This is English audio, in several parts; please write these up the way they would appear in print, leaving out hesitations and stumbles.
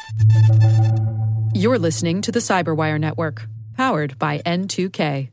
You're listening to the Cyberwire Network, powered by N2K.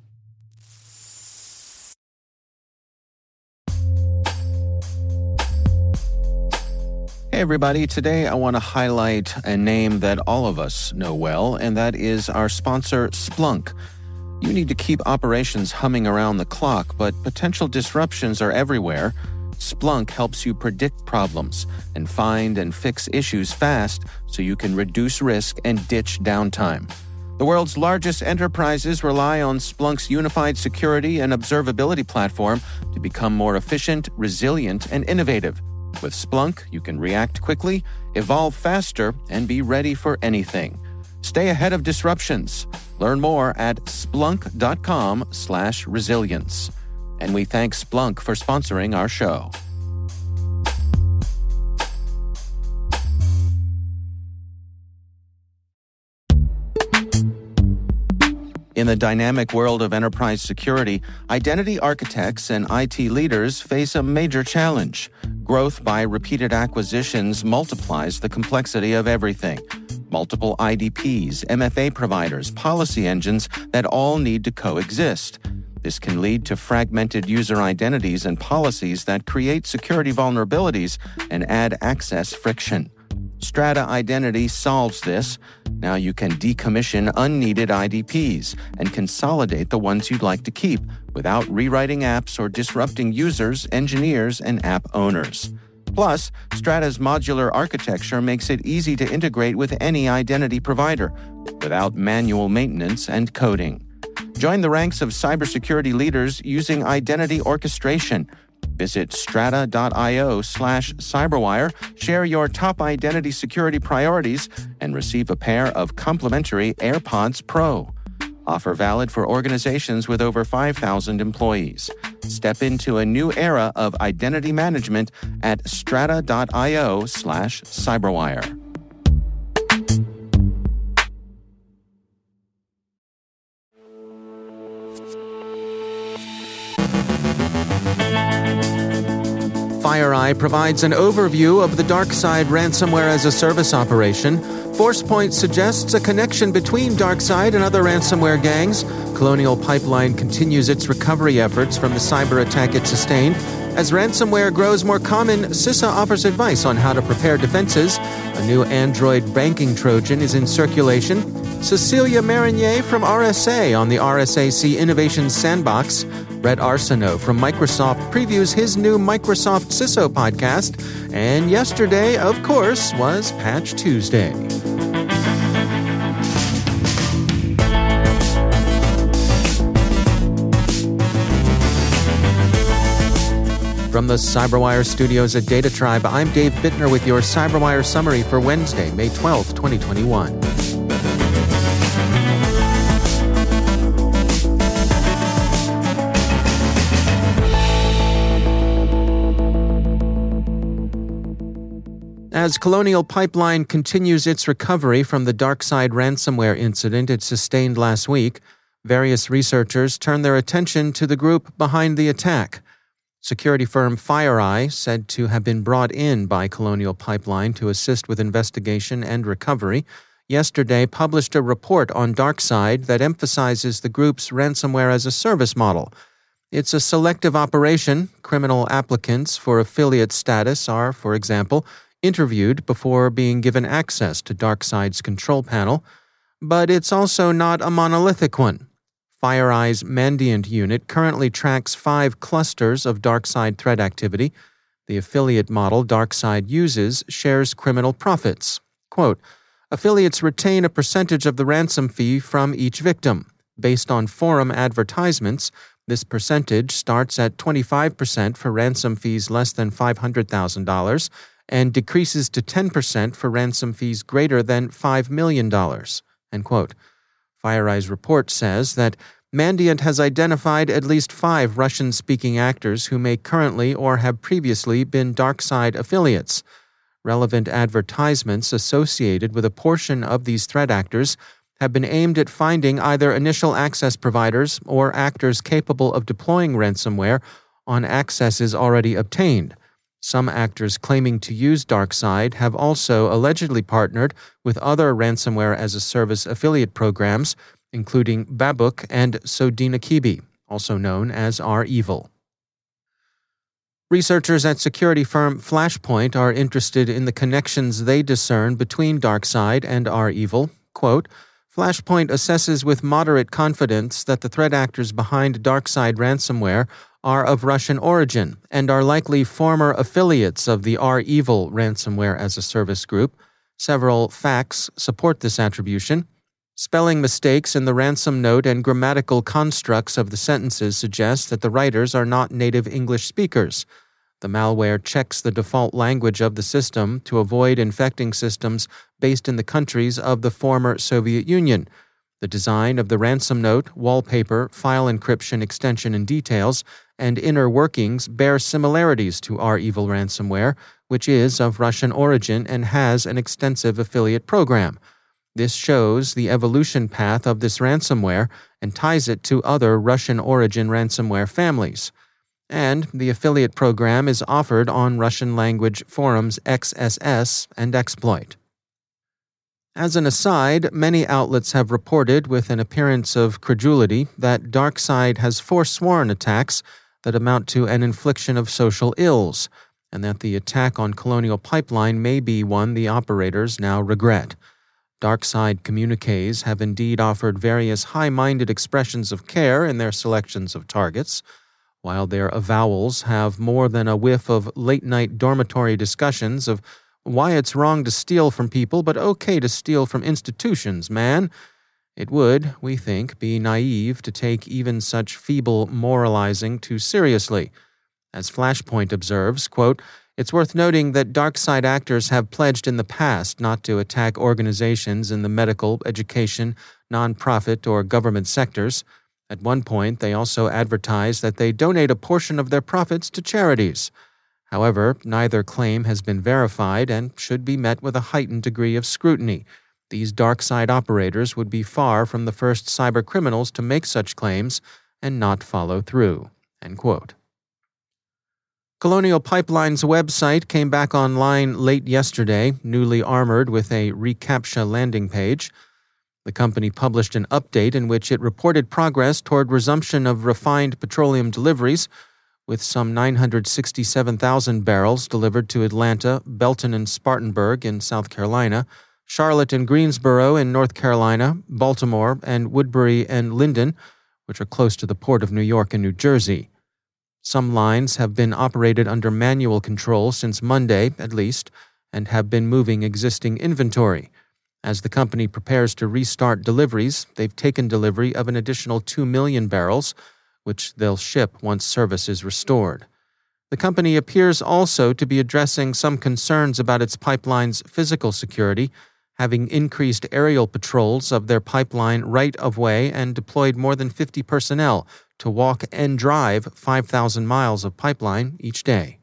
Hey everybody, today I want to highlight a name that all of us know well, and that is our sponsor, Splunk. You need to keep operations humming around the clock, but potential disruptions are everywhere. Splunk helps you predict problems and find and fix issues fast so you can reduce risk and ditch downtime. The world's largest enterprises rely on Splunk's unified security and observability platform to become more efficient, resilient, and innovative. With Splunk, you can react quickly, evolve faster, and be ready for anything. Stay ahead of disruptions. Learn more at splunk.com/resilience. And we thank Splunk for sponsoring our show. In the dynamic world of enterprise security, identity architects and IT leaders face a major challenge. Growth by repeated acquisitions multiplies the complexity of everything. Multiple IDPs, MFA providers, policy engines that all need to coexist. This can lead to fragmented user identities and policies that create security vulnerabilities and add access friction. Strata Identity solves this. Now you can decommission unneeded IDPs and consolidate the ones you'd like to keep without rewriting apps or disrupting users, engineers, and app owners. Plus, Strata's modular architecture makes it easy to integrate with any identity provider without manual maintenance and coding. Join the ranks of cybersecurity leaders using identity orchestration. Visit strata.io/cyberwire, share your top identity security priorities, and receive a pair of complimentary AirPods Pro. Offer valid for organizations with over 5,000 employees. Step into a new era of identity management at strata.io/cyberwire. FireEye provides an overview of the DarkSide ransomware as a service operation. Forcepoint suggests a connection between DarkSide and other ransomware gangs. Colonial Pipeline continues its recovery efforts from the cyber attack it sustained. As ransomware grows more common, CISA offers advice on how to prepare defenses. A new Android banking Trojan is in circulation. Cecilia Marinier from RSA on the RSAC Innovation Sandbox. Brett Arsenault from Microsoft previews his new Microsoft CISO podcast. And yesterday, of course, was Patch Tuesday. From the CyberWire studios at Data Tribe, I'm Dave Bittner with your CyberWire summary for Wednesday, May 12th, 2021. As Colonial Pipeline continues its recovery from the DarkSide ransomware incident it sustained last week, various researchers turn their attention to the group behind the attack. Security firm FireEye, said to have been brought in by Colonial Pipeline to assist with investigation and recovery, yesterday published a report on DarkSide that emphasizes the group's ransomware as a service model. It's a selective operation. Criminal applicants for affiliate status are, for example, interviewed before being given access to DarkSide's control panel. But it's also not a monolithic one. FireEye's Mandiant unit currently tracks 5 clusters of DarkSide threat activity. The affiliate model DarkSide uses shares criminal profits. Quote, affiliates retain a percentage of the ransom fee from each victim. Based on forum advertisements, this percentage starts at 25% for ransom fees less than $500,000 and decreases to 10% for ransom fees greater than $5 million. End quote. FireEye's report says that Mandiant has identified at least 5 Russian-speaking actors who may currently or have previously been DarkSide affiliates. Relevant advertisements associated with a portion of these threat actors have been aimed at finding either initial access providers or actors capable of deploying ransomware on accesses already obtained. Some actors claiming to use DarkSide have also allegedly partnered with other ransomware-as-a-service affiliate programs, including Babuk and Sodinokibi, also known as REvil. Researchers at security firm Flashpoint are interested in the connections they discern between DarkSide and REvil. Quote, Flashpoint assesses with moderate confidence that the threat actors behind DarkSide ransomware are of Russian origin and are likely former affiliates of the REvil ransomware-as-a-service group. Several facts support this attribution. Spelling mistakes in the ransom note and grammatical constructs of the sentences suggest that the writers are not native English speakers. The malware checks the default language of the system to avoid infecting systems based in the countries of the former Soviet Union. The design of the ransom note, wallpaper, file encryption extension and details, and inner workings bear similarities to REvil ransomware, which is of Russian origin and has an extensive affiliate program. This shows the evolution path of this ransomware and ties it to other Russian origin ransomware families. And the affiliate program is offered on Russian language forums XSS and Exploit. As an aside, many outlets have reported with an appearance of credulity that DarkSide has forsworn attacks that amount to an infliction of social ills, and that the attack on Colonial Pipeline may be one the operators now regret. DarkSide communiques have indeed offered various high-minded expressions of care in their selections of targets, while their avowals have more than a whiff of late-night dormitory discussions of why it's wrong to steal from people but okay to steal from institutions, man. It would, we think, be naive to take even such feeble moralizing too seriously. As Flashpoint observes, quote, it's worth noting that DarkSide actors have pledged in the past not to attack organizations in the medical, education, nonprofit, or government sectors. At one point, they also advertised that they donate a portion of their profits to charities. However, neither claim has been verified and should be met with a heightened degree of scrutiny. These DarkSide operators would be far from the first cybercriminals to make such claims and not follow through. End quote. Colonial Pipeline's website came back online late yesterday, newly armored with a reCAPTCHA landing page. The company published an update in which it reported progress toward resumption of refined petroleum deliveries, with some 967,000 barrels delivered to Atlanta, Belton and Spartanburg in South Carolina, Charlotte and Greensboro in North Carolina, Baltimore, and Woodbury and Linden, which are close to the port of New York and New Jersey. Some lines have been operated under manual control since Monday, at least, and have been moving existing inventory. As the company prepares to restart deliveries, they've taken delivery of an additional 2 million barrels, which they'll ship once service is restored. The company appears also to be addressing some concerns about its pipeline's physical security, having increased aerial patrols of their pipeline right-of-way and deployed more than 50 personnel to walk and drive 5,000 miles of pipeline each day.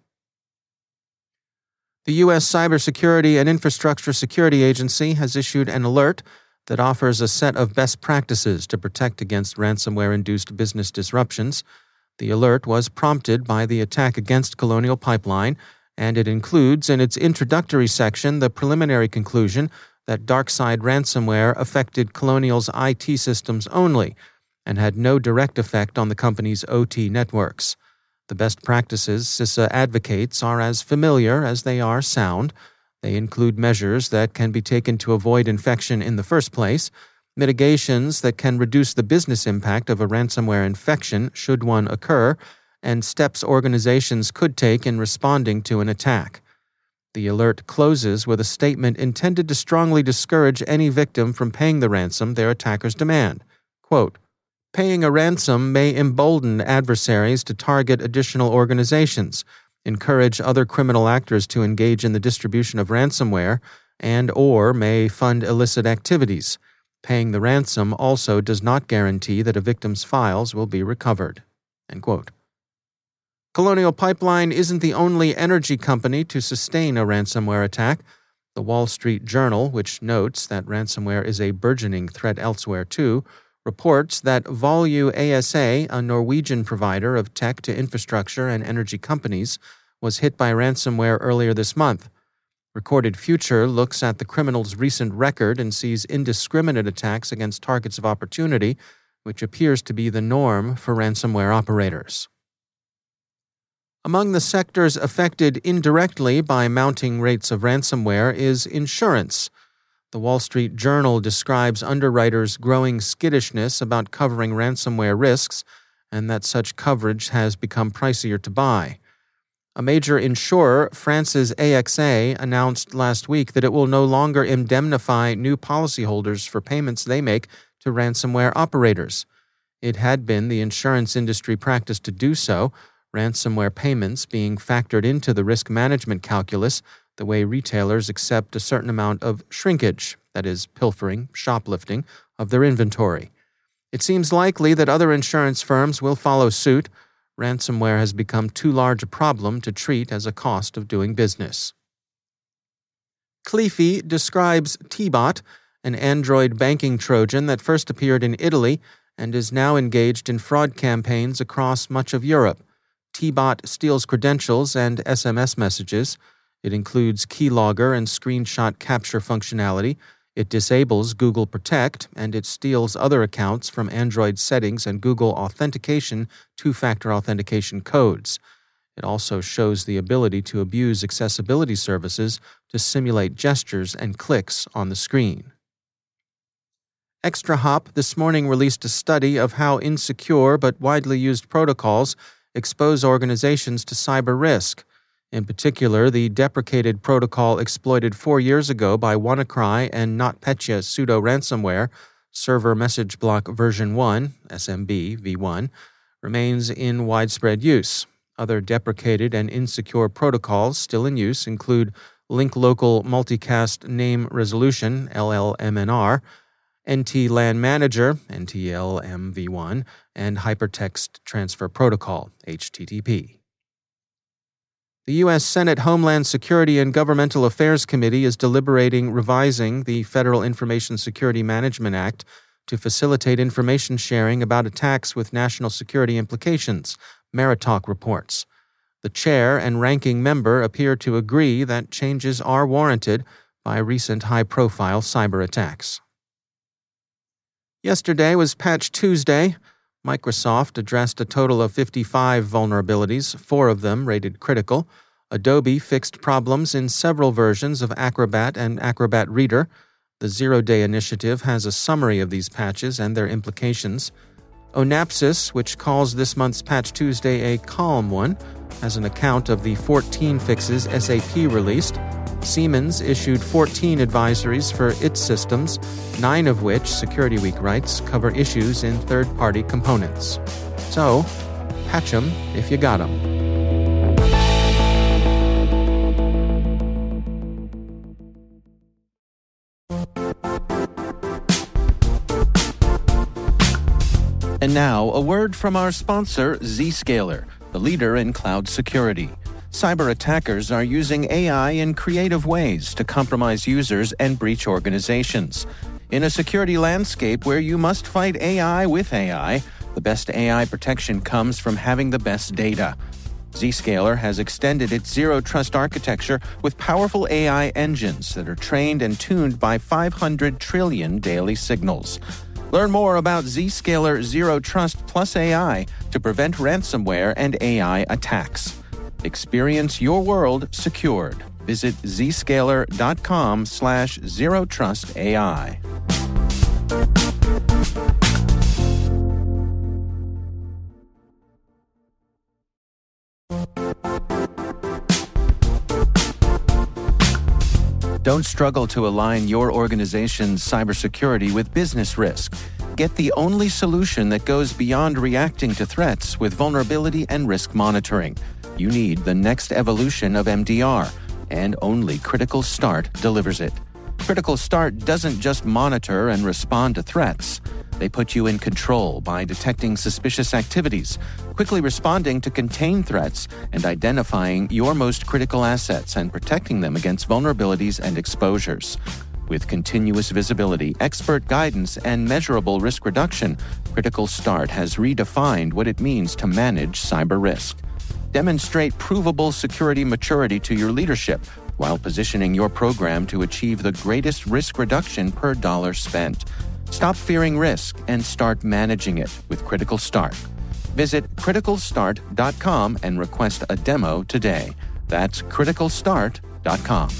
The U.S. Cybersecurity and Infrastructure Security Agency has issued an alert that offers a set of best practices to protect against ransomware-induced business disruptions. The alert was prompted by the attack against Colonial Pipeline, and it includes in its introductory section the preliminary conclusion that DarkSide ransomware affected Colonial's IT systems only and had no direct effect on the company's OT networks. The best practices CISA advocates are as familiar as they are sound. They include measures that can be taken to avoid infection in the first place, mitigations that can reduce the business impact of a ransomware infection should one occur, and steps organizations could take in responding to an attack. The alert closes with a statement intended to strongly discourage any victim from paying the ransom their attackers demand. Quote, paying a ransom may embolden adversaries to target additional organizations, encourage other criminal actors to engage in the distribution of ransomware, and/or may fund illicit activities. Paying the ransom also does not guarantee that a victim's files will be recovered. End quote. Colonial Pipeline isn't the only energy company to sustain a ransomware attack. The Wall Street Journal, which notes that ransomware is a burgeoning threat elsewhere too, reports that Volue ASA, a Norwegian provider of tech to infrastructure and energy companies, was hit by ransomware earlier this month. Recorded Future looks at the criminal's recent record and sees indiscriminate attacks against targets of opportunity, which appears to be the norm for ransomware operators. Among the sectors affected indirectly by mounting rates of ransomware is insurance. The Wall Street Journal describes underwriters' growing skittishness about covering ransomware risks and that such coverage has become pricier to buy. A major insurer, France's AXA, announced last week that it will no longer indemnify new policyholders for payments they make to ransomware operators. It had been the insurance industry practice to do so, ransomware payments being factored into the risk management calculus the way retailers accept a certain amount of shrinkage, that is, pilfering, shoplifting, of their inventory. It seems likely that other insurance firms will follow suit. Ransomware has become too large a problem to treat as a cost of doing business. Cleafy describes T-Bot, an Android banking Trojan that first appeared in Italy and is now engaged in fraud campaigns across much of Europe. T-Bot steals credentials and SMS messages. It includes keylogger and screenshot capture functionality. It disables Google Protect, and it steals other accounts from Android settings and Google Authentication two-factor authentication codes. It also shows the ability to abuse accessibility services to simulate gestures and clicks on the screen. ExtraHop this morning released a study of how insecure but widely used protocols expose organizations to cyber risk. In particular, the deprecated protocol exploited 4 years ago by WannaCry and NotPetya pseudo-ransomware, Server Message Block version 1, SMB v1, remains in widespread use. Other deprecated and insecure protocols still in use include Link Local Multicast Name Resolution, LLMNR, NT-LAN Manager, NTLM-v1, and Hypertext Transfer Protocol, HTTP. The U.S. Senate Homeland Security and Governmental Affairs Committee is deliberating revising the Federal Information Security Management Act to facilitate information sharing about attacks with national security implications, Maritalk reports. The chair and ranking member appear to agree that changes are warranted by recent high-profile cyber attacks. Yesterday was Patch Tuesday. Microsoft addressed a total of 55 vulnerabilities, 4 of them rated critical. Adobe fixed problems in several versions of Acrobat and Acrobat Reader. The Zero-Day Initiative has a summary of these patches and their implications. Onapsis, which calls this month's Patch Tuesday a calm one, has an account of the 14 fixes SAP released. Siemens issued 14 advisories for its systems, 9 of which, Security Week writes, cover issues in third-party components. So, patch 'em if you got 'em. And now, a word from our sponsor, Zscaler, the leader in cloud security. Cyber attackers are using AI in creative ways to compromise users and breach organizations. In a security landscape where you must fight AI with AI, the best AI protection comes from having the best data. Zscaler has extended its zero-trust architecture with powerful AI engines that are trained and tuned by 500 trillion daily signals. Learn more about Zscaler Zero Trust Plus AI to prevent ransomware and AI attacks. Experience your world secured. Visit zscaler.com/zerotrustai. Don't struggle to align your organization's cybersecurity with business risk. Get the only solution that goes beyond reacting to threats with vulnerability and risk monitoring. You need the next evolution of MDR, and only Critical Start delivers it. Critical Start doesn't just monitor and respond to threats. They put you in control by detecting suspicious activities, quickly responding to contain threats, and identifying your most critical assets and protecting them against vulnerabilities and exposures. With continuous visibility, expert guidance, and measurable risk reduction, Critical Start has redefined what it means to manage cyber risk. Demonstrate provable security maturity to your leadership while positioning your program to achieve the greatest risk reduction per dollar spent. Stop fearing risk and start managing it with Critical Start. Visit criticalstart.com and request a demo today. That's criticalstart.com.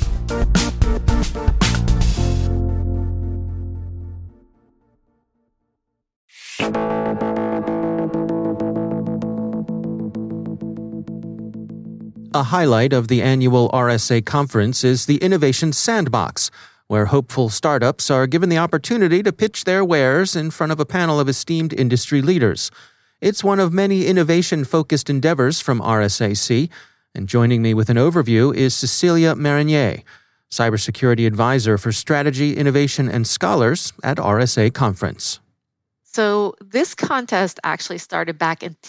A highlight of the annual RSA conference is the Innovation Sandbox, where hopeful startups are given the opportunity to pitch their wares in front of a panel of esteemed industry leaders. It's one of many innovation-focused endeavors from RSAC, and joining me with an overview is Cecilia Marinier, Cybersecurity Advisor for Strategy, Innovation, and Scholars at RSA Conference. So this contest actually started back in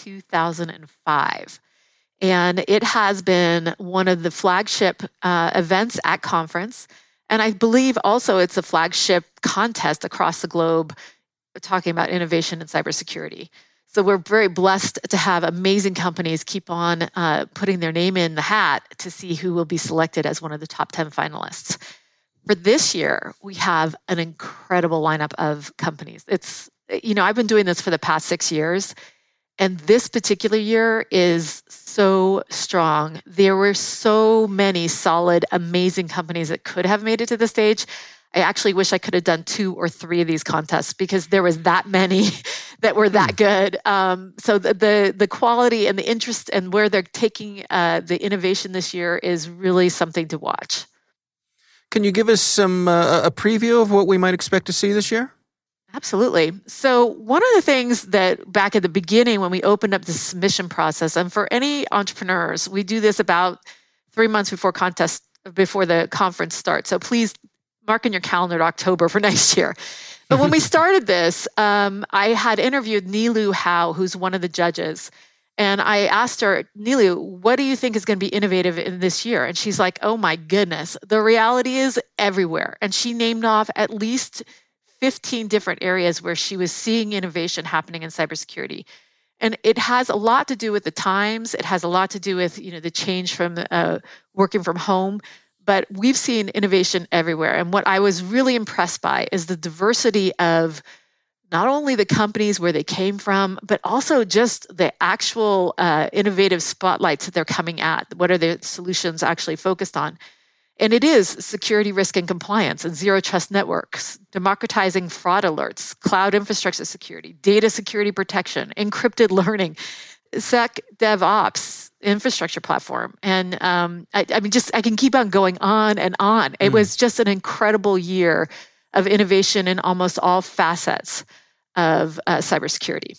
2005. And it has been one of the flagship events at conference. And I believe also it's a flagship contest across the globe talking about innovation in cybersecurity. So we're very blessed to have amazing companies keep on putting their name in the hat to see who will be selected as one of the top 10 finalists. For this year, we have an incredible lineup of companies. I've been doing this for the past 6 years. And this particular year is so strong. There were so many solid, amazing companies that could have made it to the stage. I actually wish I could have done 2 or 3 of these contests because there was that many that were that good. So the quality and the interest and where they're taking the innovation this year is really something to watch. Can you give us a preview of what we might expect to see this year? Absolutely. So one of the things that back at the beginning when we opened up the submission process, and for any entrepreneurs, we do this about 3 months before the conference starts. So please mark in your calendar to October for next year. But when we started this, I had interviewed Nilu Howe, who's one of the judges. And I asked her, Nilu, what do you think is going to be innovative in this year? And she's like, oh my goodness, the reality is everywhere. And she named off at least 15 different areas where she was seeing innovation happening in cybersecurity. And it has a lot to do with the times. It has a lot to do with, the change from working from home. But we've seen innovation everywhere. And what I was really impressed by is the diversity of not only the companies where they came from, but also just the actual innovative spotlights that they're coming at. What are the solutions actually focused on? And it is security, risk, and compliance and zero trust networks, democratizing fraud alerts, cloud infrastructure security, data security protection, encrypted learning, SecDevOps infrastructure platform. And I can keep on going on and on. It was just an incredible year of innovation in almost all facets of cybersecurity.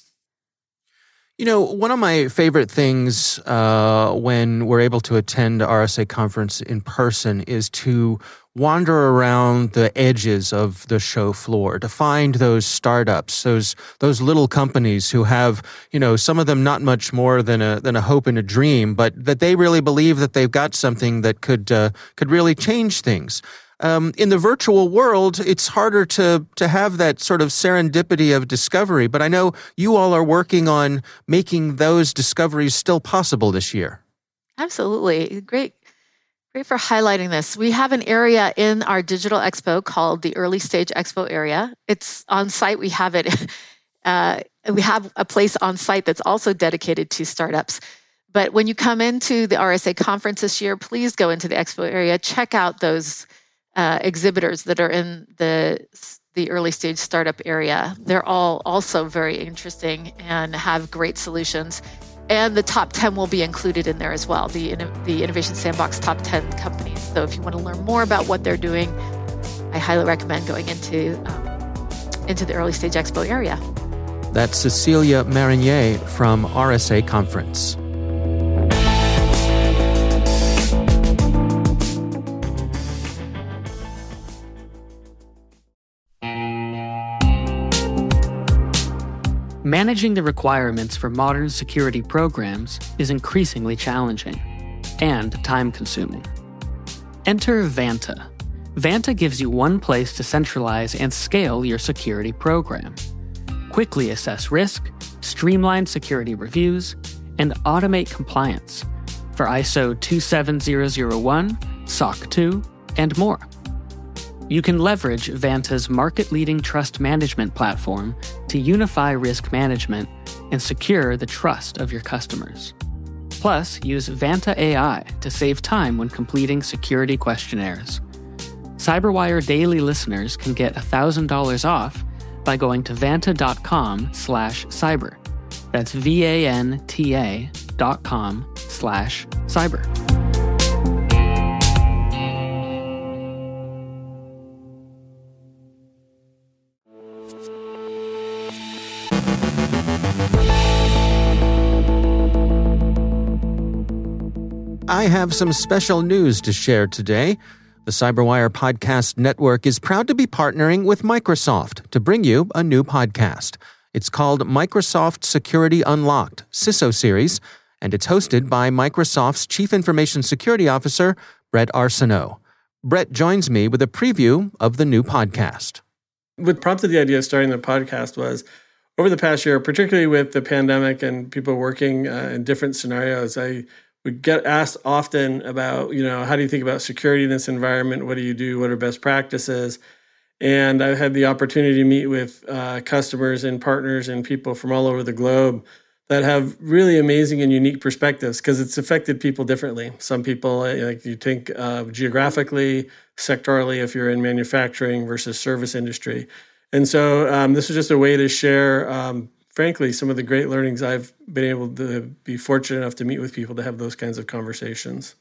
One of my favorite things when we're able to attend RSA conference in person is to wander around the edges of the show floor, to find those startups, those little companies who have, some of them not much more than a hope and a dream, but that they really believe that they've got something that could really change things. In the virtual world, it's harder to have that sort of serendipity of discovery, but I know you all are working on making those discoveries still possible this year. Absolutely. Great for highlighting this. We have an area in our digital expo called the Early Stage Expo area. It's on site. We have it. We have a place on site that's also dedicated to startups. But when you come into the RSA conference this year, please go into the expo area, check out those exhibitors that are in the early stage startup area. They're all also very interesting and have great solutions. And the top 10 will be included in there as well, the Innovation Sandbox top 10 companies. So if you want to learn more about what they're doing, I highly recommend going into the Early Stage Expo area. That's Cecilia Marinier from RSA Conference. Managing the requirements for modern security programs is increasingly challenging and time-consuming. Enter Vanta. Vanta gives you one place to centralize and scale your security program. Quickly assess risk, streamline security reviews, and automate compliance for ISO 27001, SOC 2, and more. You can leverage Vanta's market-leading trust management platform to unify risk management and secure the trust of your customers. Plus, use Vanta AI to save time when completing security questionnaires. CyberWire Daily listeners can get $1,000 off by going to vanta.com/cyber. That's vanta.com/cyber. I have some special news to share today. The CyberWire Podcast Network is proud to be partnering with Microsoft to bring you a new podcast. It's called Microsoft Security Unlocked, CISO Series, and it's hosted by Microsoft's Chief Information Security Officer, Brett Arsenault. Brett joins me with a preview of the new podcast. What prompted the idea of starting the podcast was, over the past year, particularly with the pandemic and people working in different scenarios, we get asked often about, how do you think about security in this environment? What do you do? What are best practices? And I've had the opportunity to meet with customers and partners and people from all over the globe that have really amazing and unique perspectives because it's affected people differently. Some people, like you think geographically, sectorally, if you're in manufacturing versus service industry. And so this is just a way to share frankly, some of the great learnings I've been able to be fortunate enough to meet with people to have those kinds of conversations.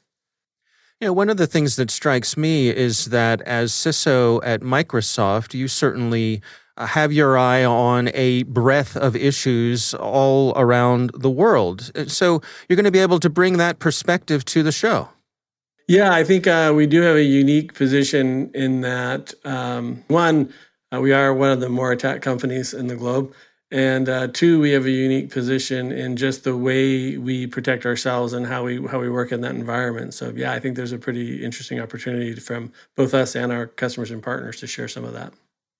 One of the things that strikes me is that as CISO at Microsoft, you certainly have your eye on a breadth of issues all around the world. So you're going to be able to bring that perspective to the show. Yeah, I think we do have a unique position in that, one, we are one of the more attacked companies in the globe. And two, we have a unique position in just the way we protect ourselves and how we work in that environment. So yeah, I think there's a pretty interesting opportunity from both us and our customers and partners to share some of that.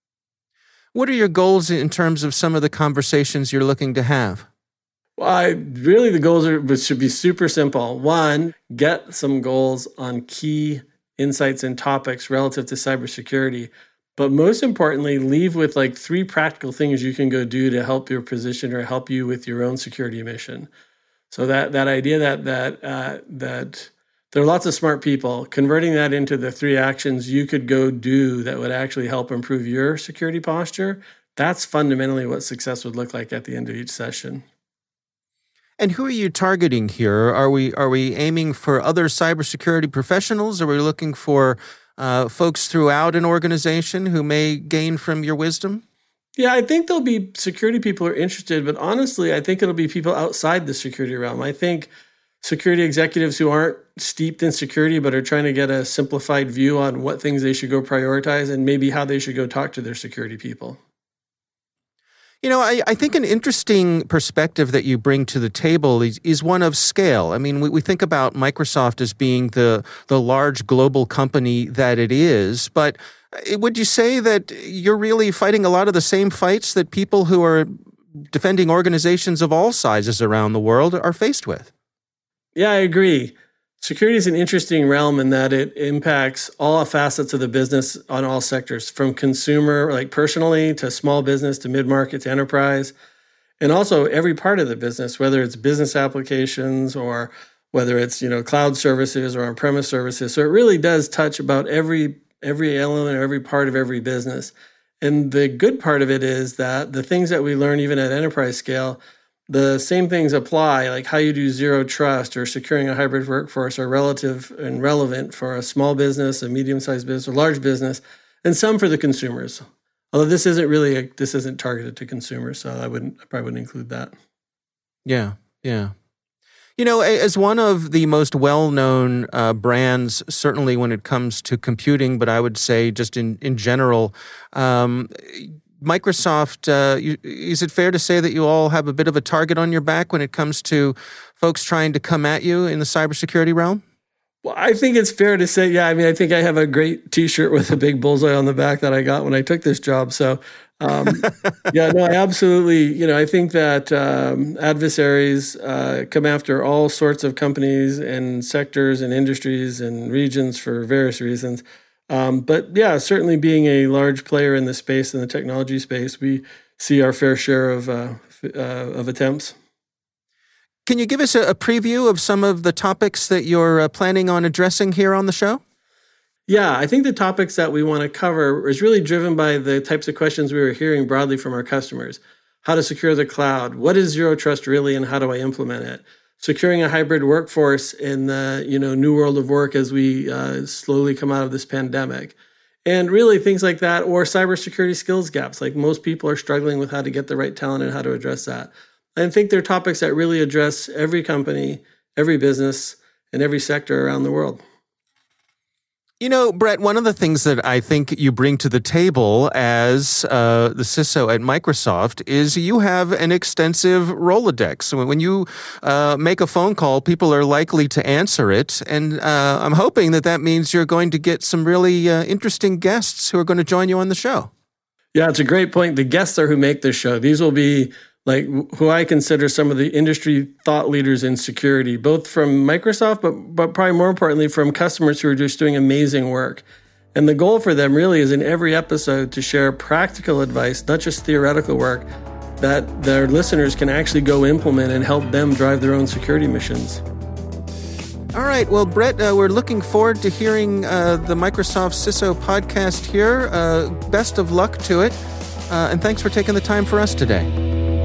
What are your goals in terms of some of the conversations you're looking to have? Well, really the goals should be super simple. One, get some goals on key insights and topics relative to cybersecurity. But most importantly, leave with like 3 practical things you can go do to help your position or help you with your own security mission. So that idea that there are lots of smart people, converting that into the 3 actions you could go do that would actually help improve your security posture, that's fundamentally what success would look like at the end of each session. And who are you targeting here? Are we aiming for other cybersecurity professionals? Are we looking for folks throughout an organization who may gain from your wisdom? Yeah, I think there'll be security people who are interested, but honestly, I think it'll be people outside the security realm. I think security executives who aren't steeped in security but are trying to get a simplified view on what things they should go prioritize and maybe how they should go talk to their security people. I think an interesting perspective that you bring to the table is one of scale. I mean, we think about Microsoft as being the large global company that it is, but would you say that you're really fighting a lot of the same fights that people who are defending organizations of all sizes around the world are faced with? Yeah, I agree. Security is an interesting realm in that it impacts all facets of the business on all sectors, from consumer, like personally, to small business, to mid-market, to enterprise, and also every part of the business, whether it's business applications or whether it's cloud services or on-premise services. So it really does touch about every element or every part of every business. And the good part of it is that the things that we learn even at enterprise scale, the same things apply, like how you do zero trust or securing a hybrid workforce are relative and relevant for a small business, a medium-sized business, or large business, and some for the consumers. Although this isn't targeted to consumers, so I probably wouldn't include that. Yeah. As one of the most well-known brands, certainly when it comes to computing, but I would say just in general, Microsoft, is it fair to say that you all have a bit of a target on your back when it comes to folks trying to come at you in the cybersecurity realm? Well, I think it's fair to say, I think I have a great T-shirt with a big bullseye on the back that I got when I took this job. So, I absolutely, I think that adversaries come after all sorts of companies and sectors and industries and regions for various reasons. Certainly being a large player in the space, in the technology space, we see our fair share of attempts. Can you give us a preview of some of the topics that you're planning on addressing here on the show? Yeah, I think the topics that we want to cover is really driven by the types of questions we were hearing broadly from our customers. How to secure the cloud? What is Zero Trust really, and how do I implement it? Securing a hybrid workforce in the new world of work as we slowly come out of this pandemic. And really things like that, or cybersecurity skills gaps. Like most people are struggling with how to get the right talent and how to address that. I think they're topics that really address every company, every business, and every sector around the world. Brett, one of the things that I think you bring to the table as the CISO at Microsoft is you have an extensive Rolodex. So when you make a phone call, people are likely to answer it. And I'm hoping that means you're going to get some really interesting guests who are going to join you on the show. Yeah, it's a great point. The guests are who make this show. These will be like who I consider some of the industry thought leaders in security, both from Microsoft, but probably more importantly from customers who are just doing amazing work. And the goal for them really is in every episode to share practical advice, not just theoretical work, that their listeners can actually go implement and help them drive their own security missions. All right. Well, Brett, we're looking forward to hearing the Microsoft CISO podcast here. Best of luck to it. And thanks for taking the time for us today.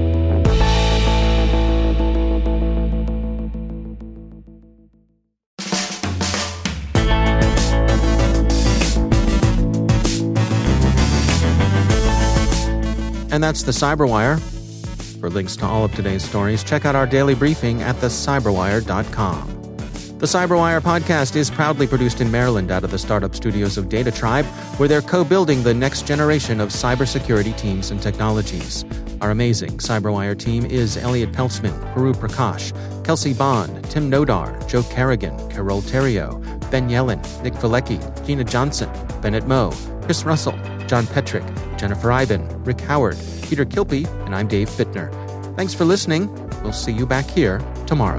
And that's the Cyberwire. For links to all of today's stories, check out our daily briefing at thecyberwire.com. The Cyberwire podcast is proudly produced in Maryland out of the startup studios of Data Tribe, where they're co-building the next generation of cybersecurity teams and technologies. Our amazing Cyberwire team is Elliot Peltzman, Puru Prakash, Kelsey Bond, Tim Nodar, Joe Kerrigan, Carol Terrio, Ben Yellen, Nick Valecki, Gina Johnson, Bennett Moe, Chris Russell, John Petrick, Jennifer Iben, Rick Howard, Peter Kilpie, and I'm Dave Bittner. Thanks for listening. We'll see you back here tomorrow.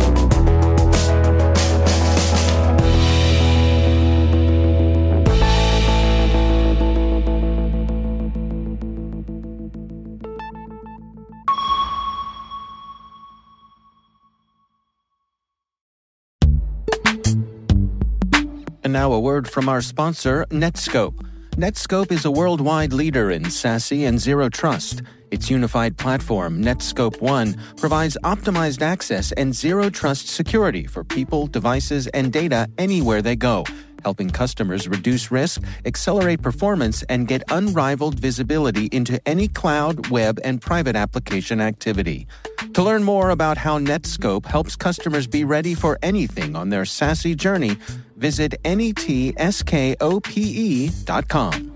And now a word from our sponsor, Netskope. Netskope is a worldwide leader in SASE and Zero Trust. Its unified platform, Netskope One, provides optimized access and Zero Trust security for people, devices, and data anywhere they go, helping customers reduce risk, accelerate performance, and get unrivaled visibility into any cloud, web, and private application activity. To learn more about how Netskope helps customers be ready for anything on their SASE journey, visit netskope.com.